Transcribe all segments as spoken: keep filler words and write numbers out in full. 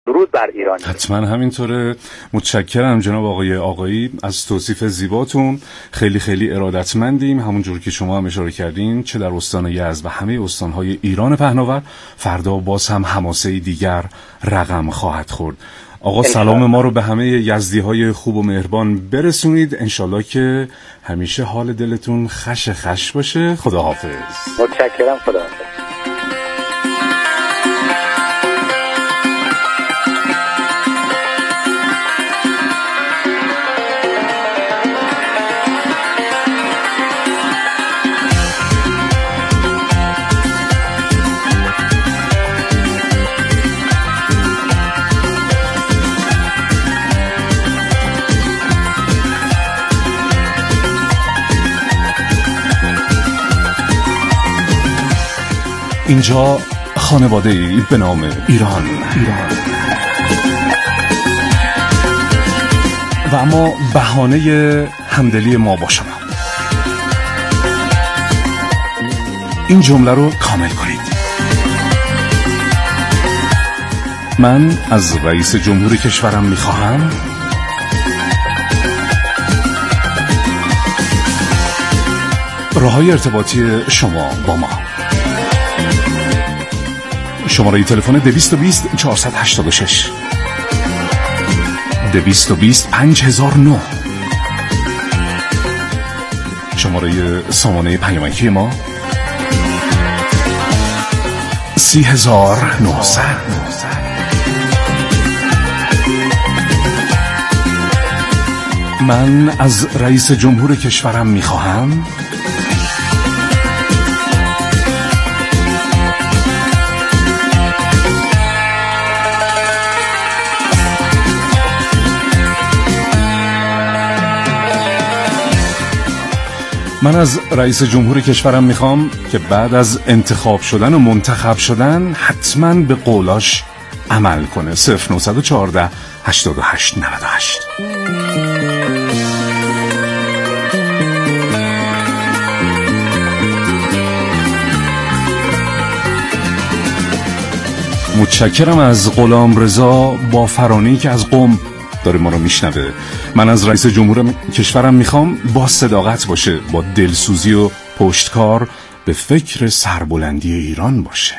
درود بر ایران. حتما همینطوره. متشکرم جناب آقای آقایی از توصیف زیباتون. خیلی خیلی ارادتمندیم. همونجور که شما هم اشاره کردین، چه در استان یزد و همه استانهای ایران پهناور، فردا باز هم حماسه دیگر رقم خواهد خورد. آقا سلام ما رو به همه یزدی های خوب و مهربان برسونید. انشالله که همیشه حال دلتون خش خش باشه. خداحافظ. متشکرم. خداحافظ. اینجا خانواده‌ای به نام ایران. ایران و اما بهانه همدلی ما با شما. این جمله رو کامل کنید. من از رئیس جمهور کشورم میخواهم راه‌های ارتباطی شما با ما: شماره تلفن دویست و بیست چهارصد و هشتاد و شش، دویست و بیست پنج هزار و نه، شماره سامانه پیامکی ما سی هزار و نهصد. من از رئیس جمهور کشورم میخواهم من از رئیس جمهور کشورم میخوام که بعد از انتخاب شدن و منتخب شدن حتما به قولاش عمل کنه. صفر نهصد و چهارده هشتاد و هشت نود و هشت. متشکرم از غلام رضا با فرانی که از قم داره ما رو میشنوه. من از رئیس جمهور کشورم میخوام با صداقت باشه، با دلسوزی و پشتکار به فکر سربلندی ایران باشه.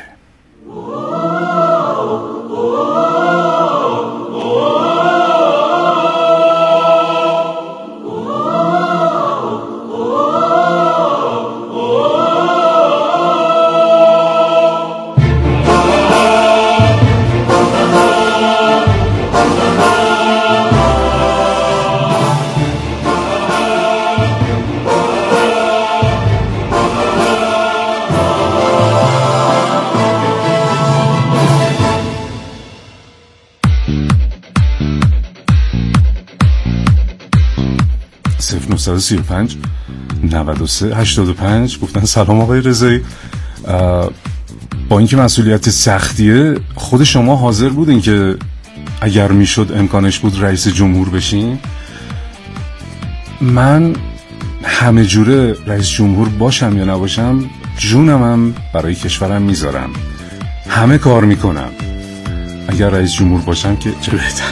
صفر سی و پنج نود و سه هشتاد و پنج. گفتن سلام آقای رضایی، با اینکه مسئولیت سختیه، خود شما حاضر بودین که اگر میشد امکانش بود رئیس جمهور بشین؟ من همه جوره رئیس جمهور باشم یا نباشم، جونمم برای کشورم میذارم، همه کار میکنم. اگر رئیس جمهور باشم که چه بهتر.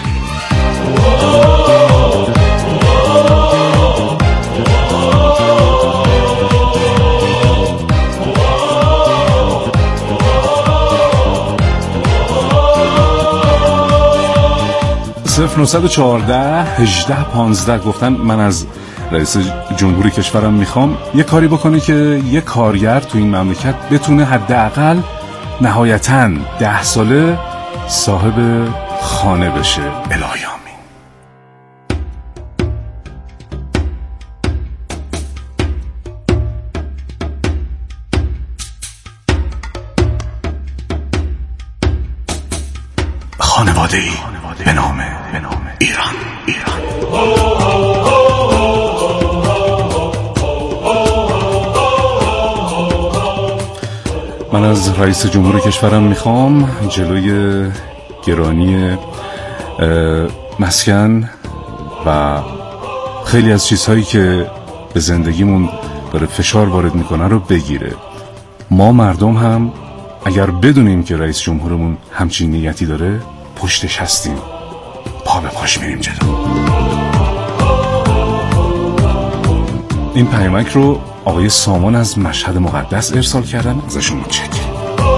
صفر نهصد و چهارده هجده پانزده. گفتن من از رئیس جمهوری کشورم میخوام یه کاری بکنه که یه کارگر تو این مملکت بتونه حداقل نهایتاً ده ساله صاحب خانه بشه. الهی آمین. خانواده‌ای به نام ایران. ایران من از رئیس جمهور کشورم میخوام جلوی گرانی مسکن و خیلی از چیزهایی که به زندگیمون داره فشار وارد میکنه رو بگیره. ما مردم هم اگر بدونیم که رئیس جمهورمون همچین نیتی داره، پشتش هستیم، پا به پاش میریم جلو. این پیامک رو آقای سامان از مشهد مقدس ارسال کردن، ازشون متشکرم.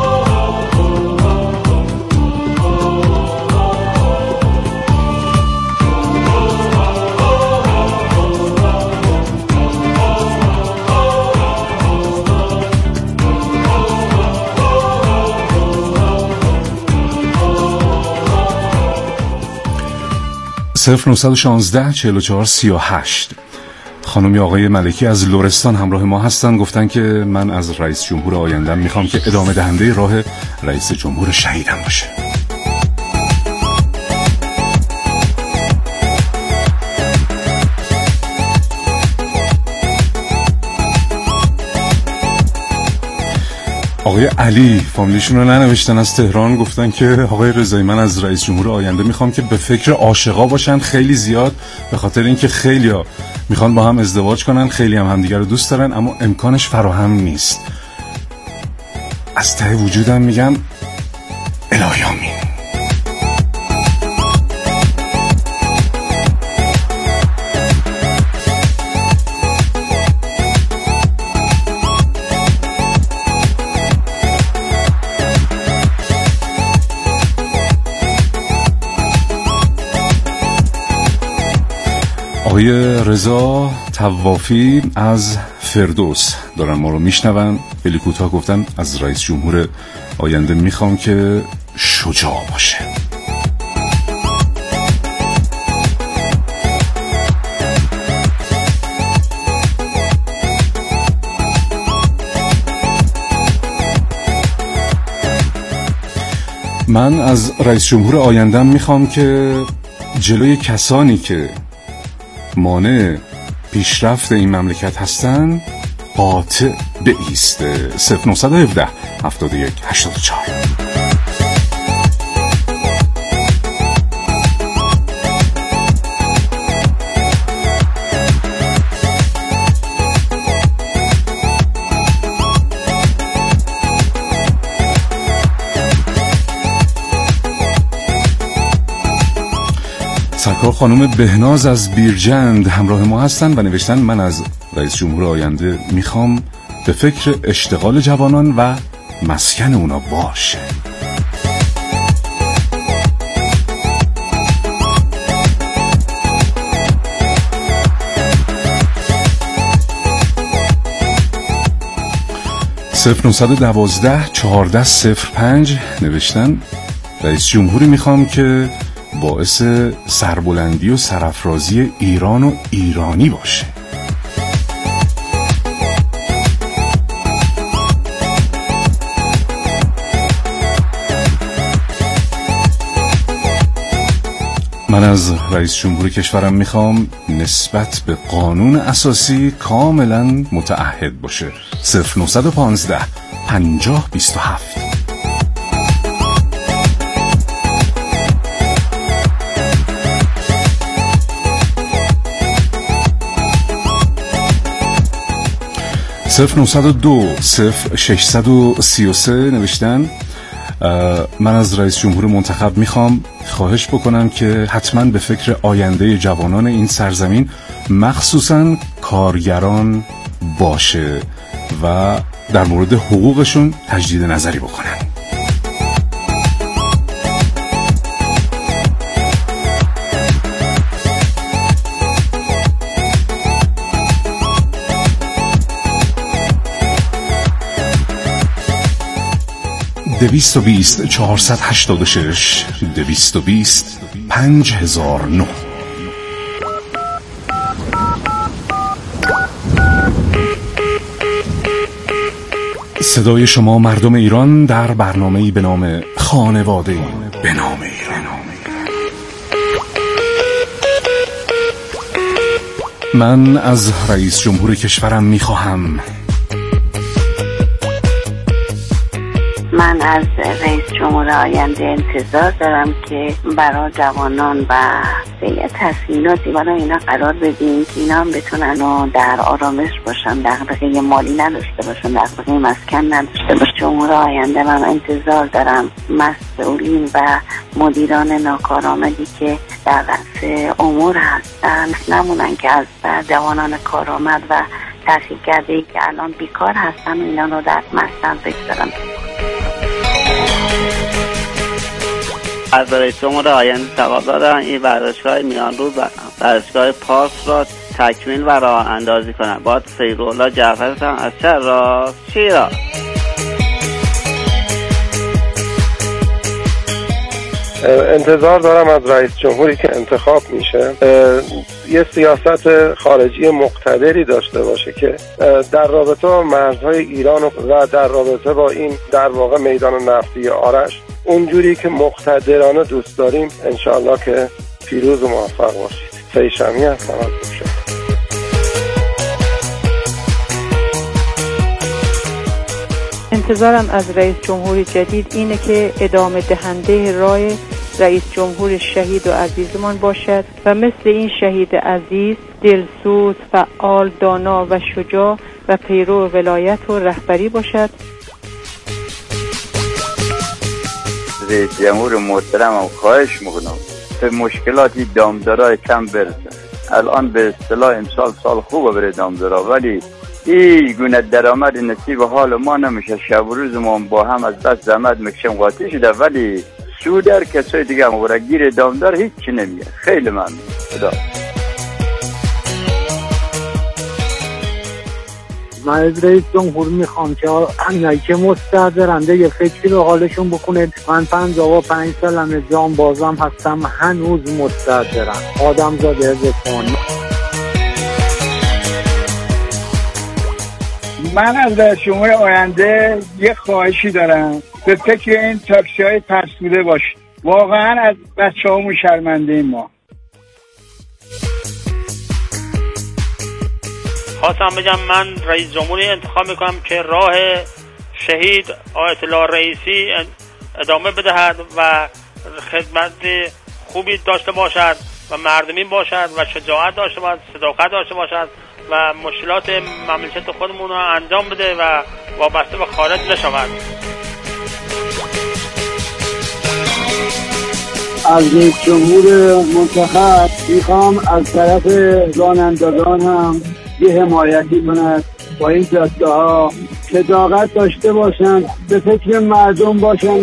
صفر نهصد و شانزده چهل و چهار سی و هشت. خانمی آقای ملکی از لرستان همراه ما هستن، گفتن که من از رئیس جمهور آیندم میخوام که ادامه دهنده راه رئیس جمهور شهیدم باشه. آقای علی فامیلیشون رو ننوشتن، از تهران، گفتن که آقای رضایی من از رئیس جمهور آینده میخوام که به فکر عاشقا باشن خیلی زیاد، به خاطر اینکه خیلیا میخوان با هم ازدواج کنن، خیلی هم همدیگر رو دوست دارن اما امکانش فراهم نیست. از ته وجودم میگم الهی آمین. آقای رضا طوافی از فردوس دارن ما رو میشنون، خیلی کوتاه گفتن از رئیس جمهور آینده میخوام که شجاع باشه. من از رئیس جمهور آیندم میخوام که جلوی کسانی که مانع پیشرفت این مملکت هستن قاطع بایسته. صفر نهصد و هفده هفتاد و یک هشتاد و چهار. سرکار خانم بهناز از بیرجند همراه ما هستن و نوشتن من از رئیس جمهور آینده میخوام به فکر اشتغال جوانان و مسکن اونا باشه. صفر نهصد و دوازده چهارده صفر پنج نوشتن رئیس جمهوری میخوام که باعث سربلندی و سرافرازی ایران و ایرانی باشه. من از رئیس جمهور کشورم میخوام نسبت به قانون اساسی کاملا متعهد باشه. صفر نهصد و پانزده پنجاه بیست و هفت. صفر نهصد و دو صفر ششصد و سی و سه نوشتن من از رئیس جمهور منتخب میخوام خواهش بکنم که حتما به فکر آینده جوانان این سرزمین مخصوصا کارگران باشه و در مورد حقوقشون تجدید نظری بکنن. دویست و بیست چهارصد هشتاد و شش دویست و بیست پنج هزار و نه. صدای شما مردم ایران در برنامه‌ای به نام خانواده به نام ایران. من از رئیس جمهور کشورم میخواهم من از رئیس جمهور آینده انتظار دارم که برای جوانان و به تصمیماتی برای اینا قرار بدیم که اینا هم بتونن و در آرامش باشن، دغدغه مالی نداشته باشن، دغدغه مسکن نداشته باشن. جمهور آینده من انتظار دارم مسئولین و مدیران ناکارآمدی که در رأس امور هستن نمونن که از جوانان کارآمد و تحصیلکرده‌ای که الان بیکار هستن و اینا رو در مستن بگذارن. از رئیس جمهور آینده توقع دارم این ورزشگاه میان رو و ورزشگاه پارس را تکمیل و راه اندازی کنم. با سیرالله جعفر هم از شهر شیراز. انتظار دارم از رئیس جمهوری که انتخاب میشه یه سیاست خارجی مقتدری داشته باشه که در رابطه با مرزهای ایران و در رابطه با این در واقع میدان نفتی آرش اونجوری که مقتدرانه دوست داریم انشاءالله که پیروز و موفق باشید. فیشمی هستم از بوشه. انتظارم از رئیس جمهور جدید اینه که ادامه دهنده راه رئیس جمهور شهید و عزیزمان باشد و مثل این شهید عزیز دلسوز، فعال، دانا و شجاع و پیرو ولایت و رهبری باشد. رئیس جمهور محترمم خواهش میکنم به مشکلاتی دامدارای کم برسن. الان به اصطلاح امسال سال خوبه بره دامدارا، ولی این گونه درآمد نصیب حال ما نمیشه. شب و روز ما با هم از دست زحمت میکشیم قاطی شده، ولی سودر کسای دیگه هم گیر دامدار هیچ چی نمیگه. خیلی ممنون. خدا. من از رئیس جمهور میخوام که همینایی که مستحضرنده یه فکری به حالشون بکنه. من پنجاه و پنج سالمه، جان بازم هستم، هنوز مستحضرم. آدم زاده زفانی. من از رئیس جمهور آینده یه خواهشی دارم، به فکر این تاکسی های فرسوده باشید. واقعا از بچه همون شرمنده ما. خواستم بگم من رئیس جمهوری انتخاب میکنم که راه شهید آیت الله رئیسی ادامه بدهد و خدمت خوبی داشته باشد و مردمی باشد و شجاعت داشته باشد، صداقت داشته باشد و مشکلات مملکت خودمون رو انجام بده و وابسته به خارج نشود. از رئیس جمهور منتخب میخوام از طرف رانندگان هم یه حمایتی کند با این جاده ها، صداقت داشته باشن، به فکر مردم باشن.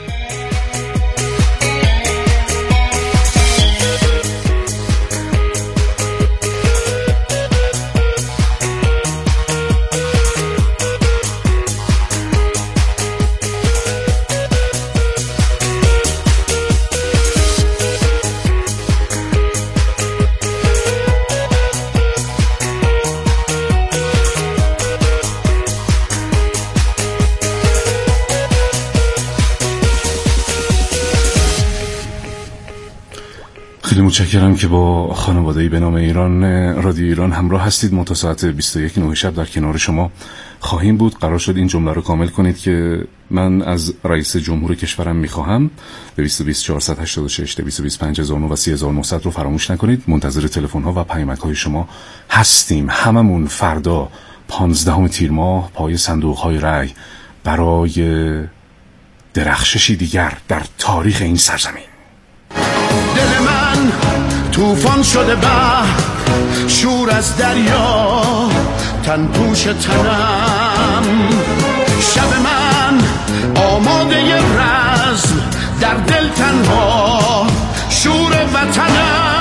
خیلی متشکرم که با خانواده‌ای به نام ایران رادیو ایران همراه هستید. ما تا ساعت بیست و یک نه شب در کنار شما خواهیم بود. قرار شد این جمله رو کامل کنید که من از رئیس جمهور کشورم میخواهم. دویست و بیست چهارصد و هشتاد و شش دویست و بیست پنج هزار و نه و سی هزار و نهصد رو فراموش نکنید. منتظر تلفن ها و پیامک های شما هستیم. هممون فردا پانزدهم تیر ماه پای صندوق های رای برای درخششی دیگر در تاریخ این سرزمین. دل من طوفان شده بحر، شور از دریا تن پوش تنم. شب من آماده رزم، در دل تنها شور وطنم.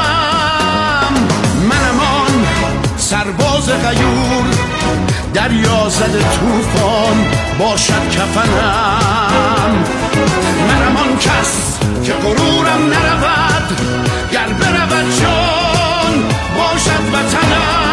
منم آن سرباز غیور، دریا زده طوفان باشد کفنم. منم آن کس که غرورم نرود، گر برود جان باشد وطنم.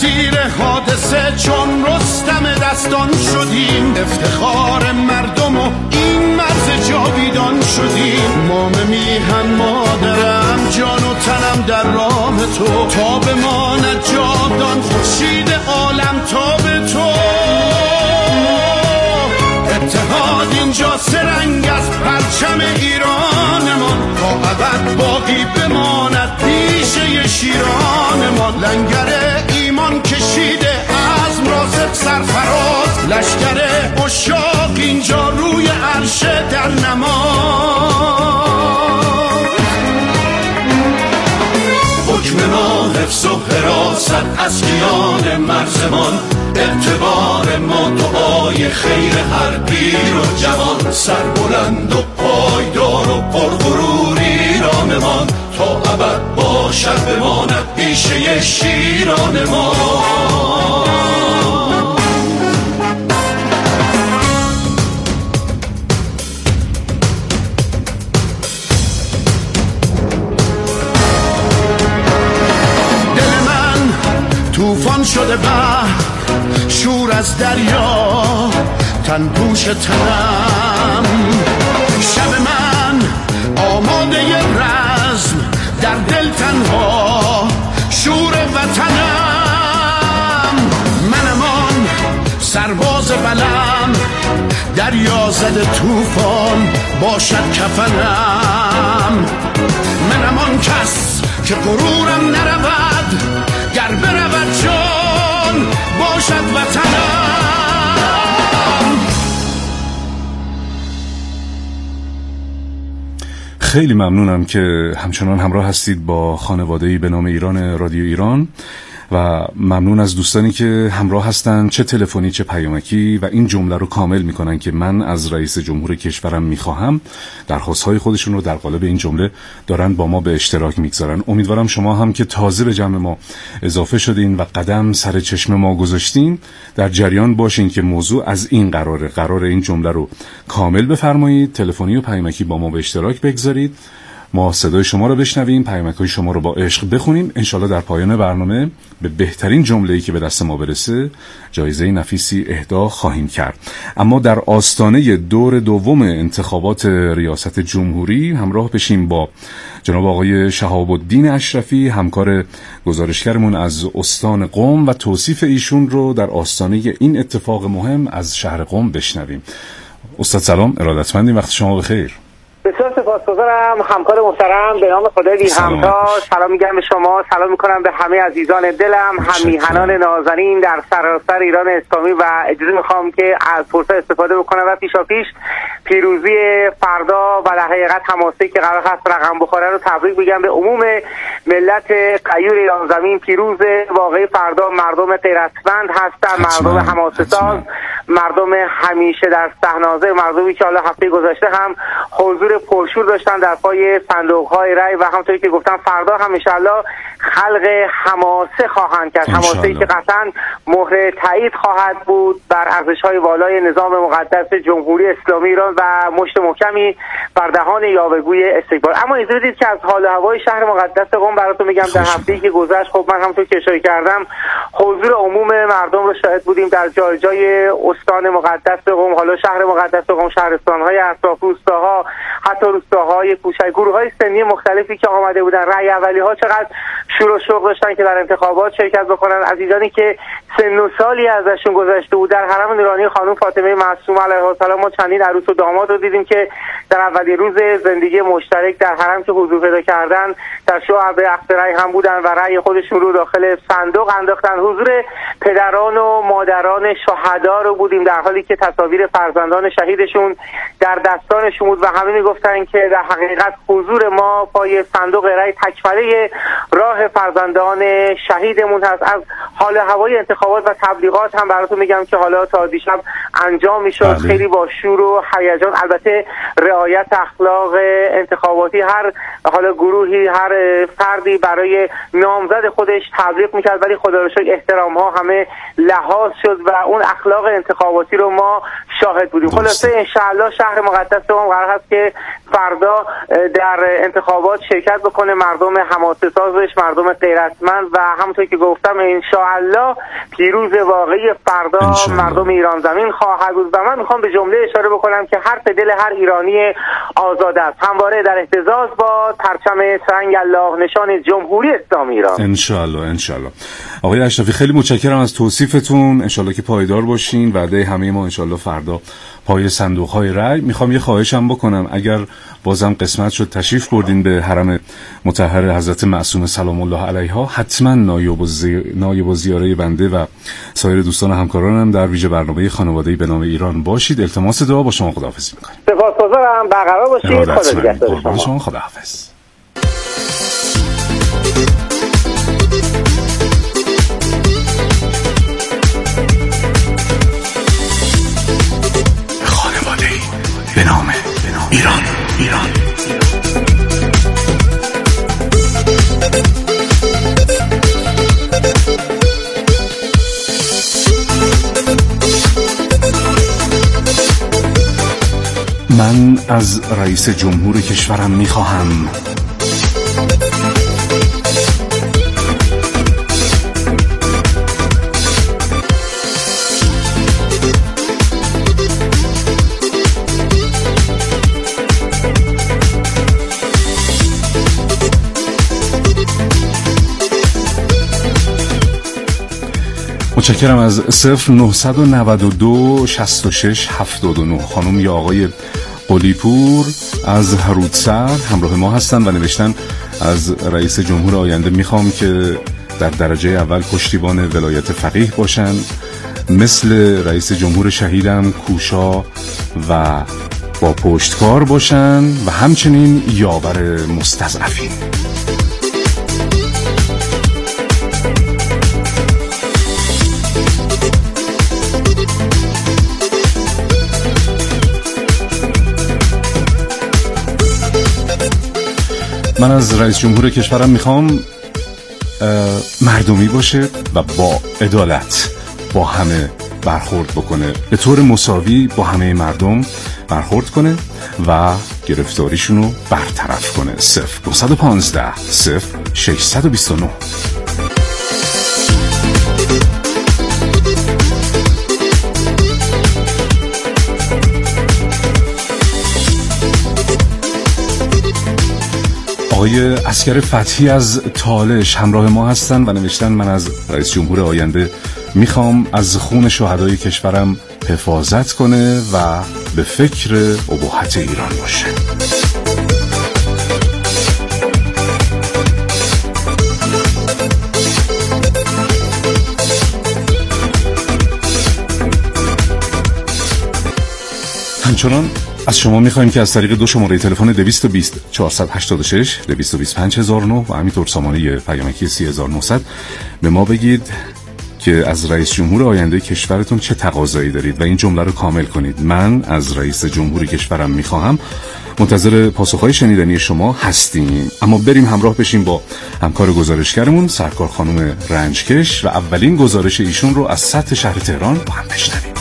اسیر حادثه چون رستم دستان شدیم، افتخار مردم و این مرز جاویدان شدیم. مام میهن مادرم جان و تنم در راه تو، تا بماند جاودان خورشید عالم تا به تو. اتحاد اینجا سرنگ از پرچم ایرانمان، تا ابد باقی بماند پیشه شیرانمان. لنگر ایمان کشیده عزم را سرفراز، لشکر عشاق اینجا روی عرشه در نماز. حکم ما حفظ و حراست از کیان مرزمان، اعتبار ما دعای خیر هر پیر و جوان. سربلند و پایدار و پرغرور ایرانمان، تا ابد باشد بماند پیشه شیران ما. دل من طوفان شده بحر، شور از دریا تن پوش تنم. شب من آماده رزم، در دل تنها شور وطنم. منمان سرباز بلم، دریا زده طوفان باشد کفنم. منم آن کس که غرورم نرود، گر برود جان باشد وطنم. خیلی ممنونم که همچنان همراه هستید با خانواده‌ای به نام ایران رادیو ایران و ممنون از دوستانی که همراه هستن، چه تلفنی چه پیامکی، و این جمله رو کامل میکنن که من از رئیس جمهور کشورم میخواهم. درخواست‌های خودشون رو در قالب این جمله دارن با ما به اشتراک میگذارن. امیدوارم شما هم که تازه به جمع ما اضافه شدین و قدم سر چشم ما گذاشتین در جریان باشین که موضوع از این قراره. قراره این جمله رو کامل بفرمایید، تلفنی و پیامکی با ما به اشتراک بگذارید، ما صدای شما رو بشنویم، پیامک‌های شما رو با عشق بخونیم. انشالله در پایان برنامه به بهترین جمله‌ای که به دست ما برسه جایزه نفیسی اهدا خواهیم کرد. اما در آستانه دور دوم انتخابات ریاست جمهوری همراه بشیم با جناب آقای شهاب الدین اشرفی، همکار گزارشگرمون از استان قم، و توصیف ایشون رو در آستانه این اتفاق مهم از شهر قم بشنویم. استاد سلام، ارادتمندیم، وقت شما بخیر. بسیار سپاسگزارم همکار محترم، به نام خدای بی همتا. سلام میگم به شما، سلام میکنم به همه عزیزان دلم، هم میهنان نازنین در سراسر ایران اسلامی، و اجازه میخوام که از فرصت استفاده بکنم و پیشا پیش پیروزی فردا و در حقیقت حماسه‌ای که قرار هست رقم بخوره رو تبریک بگم به عموم ملت غیور ایران زمین. پیروز واقعی فردا مردم غیرتمند هستن، مردم حماسه‌ساز، مردم همیشه در صحنه، مردمی که حالا هفته گذشته هم حضور پرشور داشتن در پای صندوق‌های رای، و همونطوری که گفتم فردا هم انشالله خلق حماسه خواهند کرد، حماسه‌ای که قطعاً مهر تایید خواهد بود بر ارزش‌های والای نظام مقدس جمهوری اسلامی ایران و مشت محکمی بر دهان یاوه‌گوی استکبار. اما اجازه بدید که از حال و هوای شهر مقدس قم براتون میگم. در هفته‌ای که گذشت خب من همونطور که اشاره کردم حضور عموم مردم رو شاهد بودیم در جای جای استان مقدس قم، حالا شهر مقدس قم، شهرستان‌های اطراف، روستاها، حتی روستاهای کوچک، گروه‌های سنی مختلفی که آمده بودن. رأی اولی‌ها چقدر شور و شوق داشتن که در انتخابات شرکت بکنن. عزیزانی که سن و سالی ازشون گذشته بود، در حرم نورانی خانم فاطمه معصومه علیها السلام ما چندین عروس و داماد رو دیدیم که در اولین روز زندگی مشترک در حرم که حضور پیدا کردن در شعب عقد رأی هم بودن و رأی خودشون رو داخل صندوق انداختن. حضور پدران و مادران شهدا رو بودیم در حالی که تصاویر فرزندان شهیدشون در دستانشون بود و همه میگفتن که در حقیقت حضور ما پای صندوق رأی تکفره راه فرزندان شهیدمون هست. از حال هوای انتخاب انتخابات و تبلیغات هم براتون میگم که حالا تا دیشب انجام میشد. خیلی با شور و هیجان، البته رعایت اخلاق انتخاباتی، هر حالا گروهی هر فردی برای نامزد خودش تبلیغ میکرد، ولی خدا رو شکر احترام ها همه لحاظ شد و اون اخلاق انتخاباتی رو ما شاهد بودیم. خلاصه انشاءالله شهر مقدس ما قرار هست که فردا در انتخابات شرکت بکنه، مردم حماسه سازش، مردم غیرتمند، و همونطور که گفتم انشاءالله پیروز واقعی فردا انشالله مردم ایران زمین خواهد بود. و من میخوام به جمله اشاره بکنم که حرف دل هر ایرانی آزاد است، همواره در اهتزاز با پرچم سنگ الله نشان جمهوری اسلامی ایران. انشالله انشالله. آقای اشرفی خیلی متشکرم از توصیفتون، انشالله که پایدار باشین. وعده همه ما انشالله فردا پای صندوق های رای. میخوام یه خواهشم بکنم، اگر بازم قسمت شد تشریف بردین به حرم مطهر حضرت معصومه سلام الله علیها، حتما نایب و زی... نایب و زیاره بنده و سایر دوستان و همکارانم در ویژه برنامه خانواده‌ای به نام ایران باشید. التماس دعا با شما. خداحافظی میکنم. سپاسگزارم، برقرار باشید. خدا نگهدار شما. خداحافظ. به نام ایران ایران. من از رئیس جمهور کشورم میخواهم متشکرم از صفر نهصد و نود و دو شصت و شش هفتاد و نه. خانم یا آقای قلیپور از هرودسر همراه ما هستن و نوشتن از رئیس جمهور آینده میخوام که در درجه اول پشتیبان ولایت فقیه باشن، مثل رئیس جمهور شهیدم کوشا و با پشتکار باشن و همچنین یاور مستضعفین. من از رئیس جمهور کشورم میخوام مردمی باشه و با عدالت با همه برخورد بکنه، به طور مساوی با همه مردم برخورد کنه و گرفتاریشونو برطرف کنه. صفر دو یک پنج صفر شش دو نه. آقای اسکر فتحی از تالش همراه ما هستن و نوشتن من از رئیس جمهور آینده میخوام از خون شهدای کشورم حفاظت کنه و به فکر اباحت ایران باشه. همچنان از شما میخوایم که از طریق دو شماره تلفن دویست و بیست چهارصد و هشتاد و شش دویست و بیست پنج هزار و نه و همینطور سامانه پیامکی سی هزار و نهصد به ما بگید که از رئیس جمهور آینده کشورتون چه تقاضایی دارید و این جمله رو کامل کنید. من از رئیس جمهور کشورم میخواهم. منتظر پاسخهای شنیدنی شما هستیم. اما بریم همراه بشیم با همکار گزارشگرمون سرکار خانم رنجکش و اولین گزارش ایشون رو از سطح شهر تهران با هم بشنویم.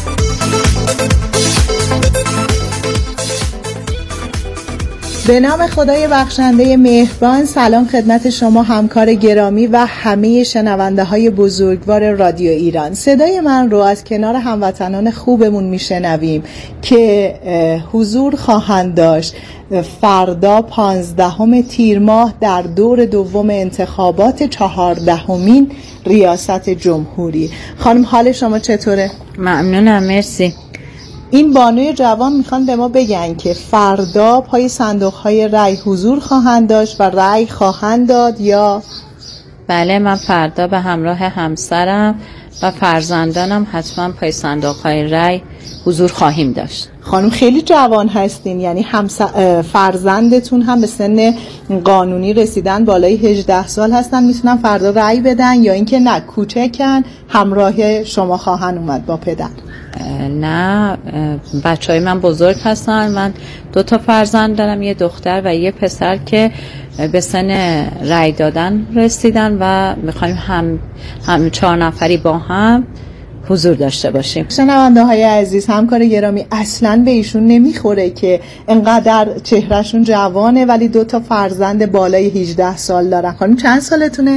به نام خدای بخشنده مهربان، سلام خدمت شما همکار گرامی و همه شنونده های بزرگوار رادیو ایران. صدای من رو از کنار هموطنان خوبمون میشنویم که حضور خواهند داشت فردا پانزدهم تیر ماه در دور دوم انتخابات چهاردهمین ریاست جمهوری. خانم حال شما چطوره؟ ممنونم، مرسی. این بانوی جوان میخوان به ما بگن که فردا پای صندوق های رای حضور خواهند داشت و رای خواهند داد یا بله، من فردا به همراه همسرم و فرزندانم حتما پای صندوق‌های رای حضور خواهیم داشت. خانم خیلی جوان هستین، یعنی هم فرزندتون هم به سن قانونی رسیدن، بالای هجده سال هستن، میتونن فردا رأی بدن یا اینکه نه کوچکن همراه شما خواهن اومد با پدر؟ نه، بچهای من بزرگ هستن. من دو تا فرزند دارم، یه دختر و یه پسر که به سن رأی دادن رسیدن و میخوایم هم هم چهار نفری با هم حضور داشته باشیم. شنونده های عزیز، همکار گرامی، اصلا به ایشون نمیخوره که انقدر چهرهشون جوانه ولی دو تا فرزند بالای هجده سال دارن. خانم چند سالتونه؟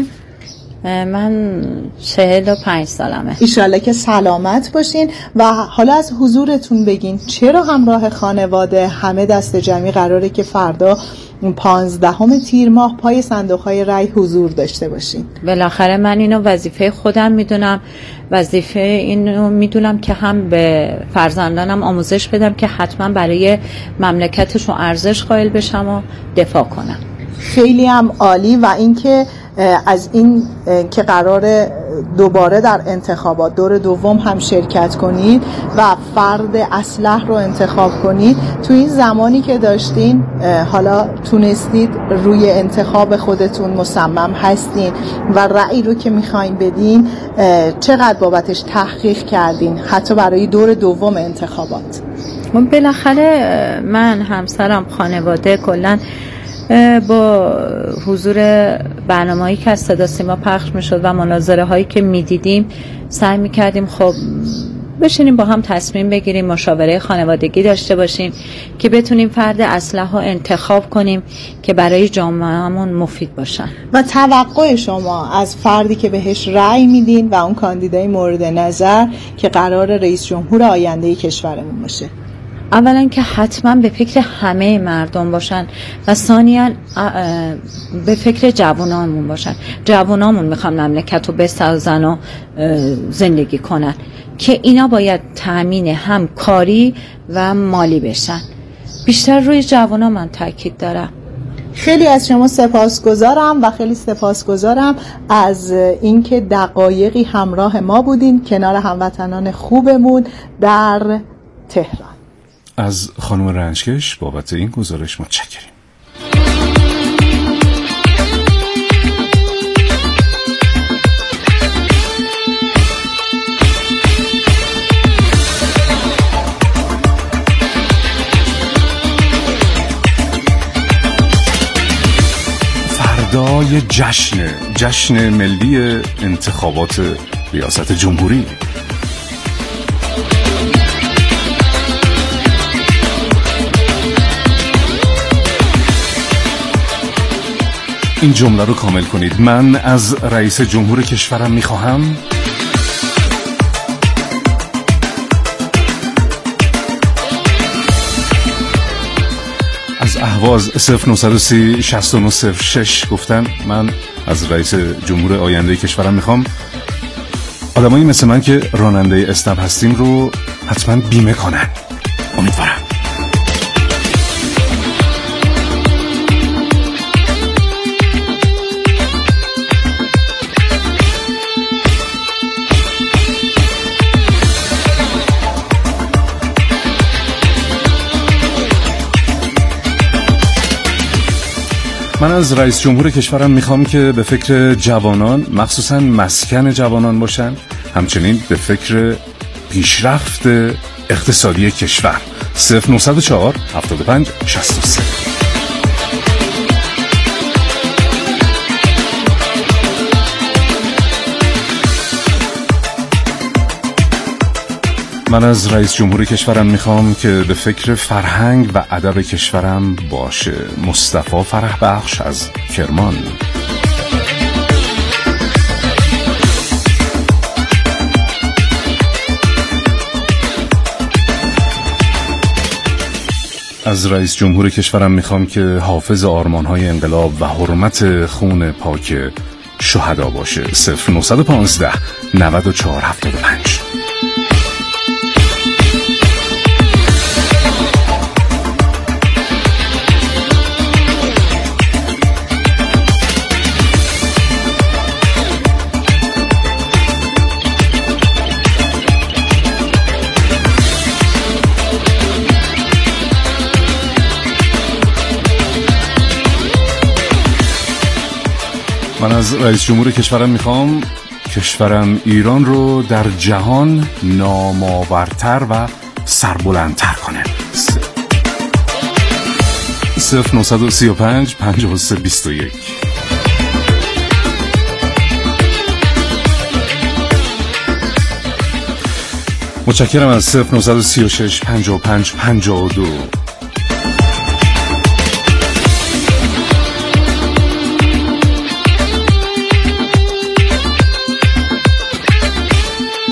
من چهل و پنج سالمه. ایشالله که سلامت باشین. و حالا از حضورتون بگین، چرا همراه خانواده همه دست جمعی قراره که فردا پانزدهم تیر ماه پای صندوق‌های رای حضور داشته باشین؟ بالاخره من اینو وظیفه خودم میدونم، وظیفه اینو میدونم که هم به فرزندانم آموزش بدم که حتما برای مملکتشون ارزش قائل بشم و دفاع کنم. خیلی هم عالی. و اینکه از این که قرار دوباره در انتخابات دور دوم هم شرکت کنید و فرد اصلح رو انتخاب کنید، تو این زمانی که داشتین حالا تونستید روی انتخاب خودتون مصمم هستین و رأی رو که میخواین بدین چقدر بابتش تحقیق کردین حتی برای دور دوم انتخابات؟ بالاخره من، همسرم، خانواده کلن با حضور برنامه‌ای که از صدا سیما پخش میشد و مناظره هایی که میدیدیم سعی میکردیم خب بشینیم با هم تصمیم بگیریم، مشاوره خانوادگی داشته باشیم که بتونیم فرد اصلح رو انتخاب کنیم که برای جامعهمون مفید باشن. و توقع شما از فردی که بهش رأی میدین و اون کاندیدای مورد نظر که قرار رئیس جمهور آینده کشورمون باشه؟ اولا که حتما به فکر همه مردم باشن و ثانیاً به فکر جوانامون باشن. جوانامون میخوان مملکت رو بسازن و زندگی کنن که اینا باید تأمین هم کاری و مالی بشن. بیشتر روی جوانا من تاکید دارم. خیلی از شما سپاسگزارم و خیلی سپاسگزارم از اینکه دقایقی همراه ما بودین کنار هموطنان خوبمون در تهران. از خانم رنجکش بابت این گزارش متشکریم. فردای جشن جشن ملی انتخابات ریاست جمهوری. این جمله رو کامل کنید. من از رئیس جمهور کشورم میخواهم از اهواز صفر نه سه صفر شش نه صفر شش گفتن من از رئیس جمهور آینده کشورم میخوام آدمایی مثل من که راننده اسنپ هستیم رو حتما بیمه کنن. امیدوارم. من از رئیس جمهور کشورم میخوام که به فکر جوانان، مخصوصا مسکن جوانان باشن، همچنین به فکر پیشرفت اقتصادی کشور. صفر نه صفر چهار هفتاد و پنج شصت و سه. من از رئیس جمهور کشورم میخوام که به فکر فرهنگ و ادب کشورم باشه. مصطفی فرح بخش از کرمان. از رئیس جمهور کشورم میخوام که حافظ آرمانهای انقلاب و حرمت خون پاک شهدا باشه. صفر نه یک پنج نه چهار هفت پنج. من از رئیس جمهور کشورم میخوام کشورم ایران رو در جهان نامآورتر و سربلندتر کنه. صفر نهصد و سی و پنج پنجاه و سه بیست و یک. متشکرم از صفر نهصد و سی و شش پنجاه و پنج پنجاه و دو.